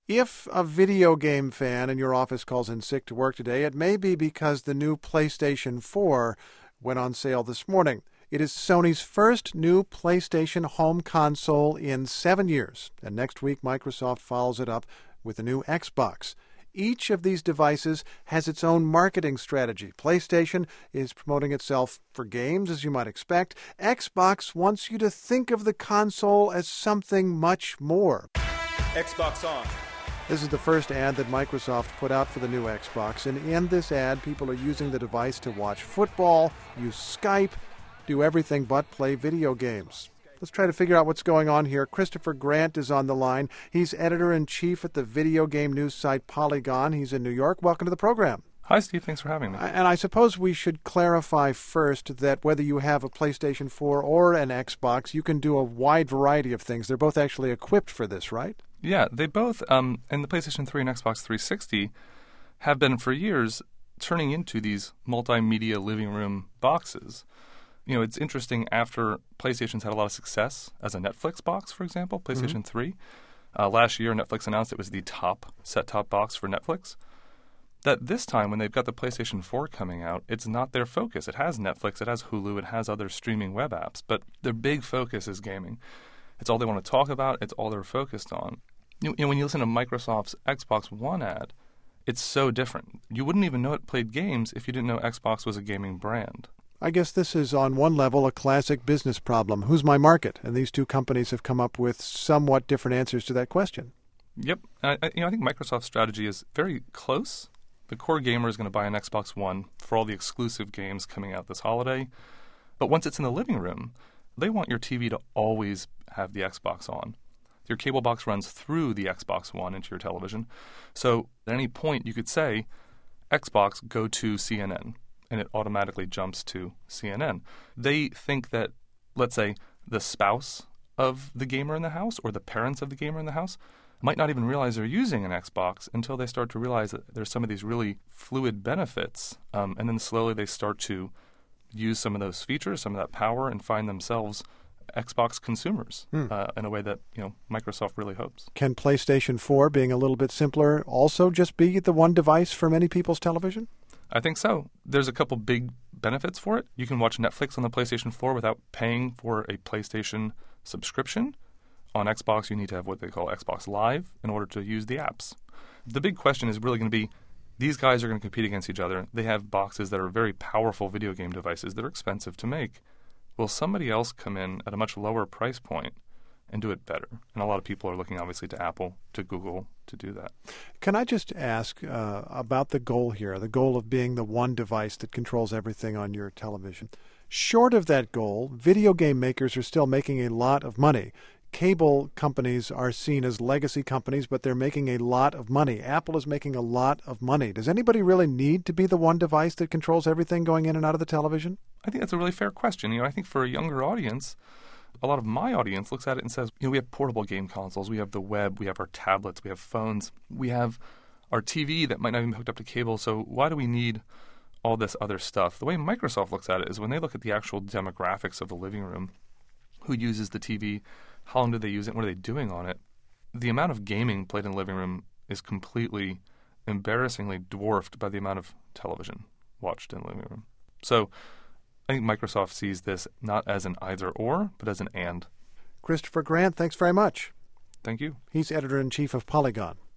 If a video game fan in your office calls in sick to work today, it may be because the new PlayStation 4 went on sale this morning. It is Sony's first new PlayStation home console in 7 years, and next week Microsoft follows it up with a new Xbox. Each of these devices has its own marketing strategy. PlayStation is promoting itself for games, as you might expect. Xbox wants you to think of the console as something much more. Xbox on. This is the first ad that Microsoft put out for the new Xbox, and in this ad, people are using the device to watch football, use Skype, do everything but play video games. Let's try to figure out what's going on here. Christopher Grant is on the line. He's editor-in-chief at the video game news site Polygon. He's in New York. Welcome to the program. Hi, Steve. Thanks for having me. And I suppose we should clarify first that whether you have a PlayStation 4 or an Xbox, you can do a wide variety of things. They're both actually equipped for this, right? Yeah, they both, and the PlayStation 3 and Xbox 360 have been for years turning into these multimedia living room boxes. You know, it's interesting, after PlayStation's had a lot of success as a Netflix box, for example, PlayStation 3. Last year, Netflix announced it was the top set-top box for Netflix. That this time, when they've got the PlayStation 4 coming out, it's not their focus. It has Netflix, it has Hulu, it has other streaming web apps, but their big focus is gaming. It's all they want to talk about. It's all they're focused on. You know, when you listen to Microsoft's Xbox One ad, it's so different. You wouldn't even know it played games if you didn't know Xbox was a gaming brand. I guess this is, on one level, a classic business problem. Who's my market? And these two companies have come up with somewhat different answers to that question. Yep. I think Microsoft's strategy is very close. The core gamer is going to buy an Xbox One for all the exclusive games coming out this holiday. But once it's in the living room, they want your TV to always have the Xbox on. Your cable box runs through the Xbox One into your television. So at any point you could say, Xbox, go to CNN, and it automatically jumps to CNN. They think that, let's say, the spouse of the gamer in the house or the parents of the gamer in the house might not even realize they're using an Xbox until they start to realize that there's some of these really fluid benefits, and then slowly they start to use some of those features, some of that power, and find themselves Xbox consumers in a way that Microsoft really hopes. Can PlayStation 4, being a little bit simpler, also just be the one device for many people's television? I think so. There's a couple big benefits for it. You can watch Netflix on the PlayStation 4 without paying for a PlayStation subscription. On Xbox, you need to have what they call Xbox Live in order to use the apps. The big question is really going to be, these guys are going to compete against each other. They have boxes that are very powerful video game devices that are expensive to make. Will somebody else come in at a much lower price point and do it better? And a lot of people are looking, obviously, to Apple, to Google, to do that. Can I just ask about the goal here, the goal of being the one device that controls everything on your television? Short of that goal, video game makers are still making a lot of money. Cable companies are seen as legacy companies, but they're making a lot of money. Apple is making a lot of money. Does anybody really need to be the one device that controls everything going in and out of the television? I think that's a really fair question. I think for a younger audience, a lot of my audience looks at it and says, we have portable game consoles, we have the web, we have our tablets, we have phones, we have our TV that might not even be hooked up to cable, so why do we need all this other stuff? The way Microsoft looks at it is when they look at the actual demographics of the living room, who uses the TV, how long do they use it, what are they doing on it, the amount of gaming played in the living room is completely, embarrassingly dwarfed by the amount of television watched in the living room. So I think Microsoft sees this not as an either-or, but as an and. Christopher Grant, thanks very much. Thank you. He's editor-in-chief of Polygon.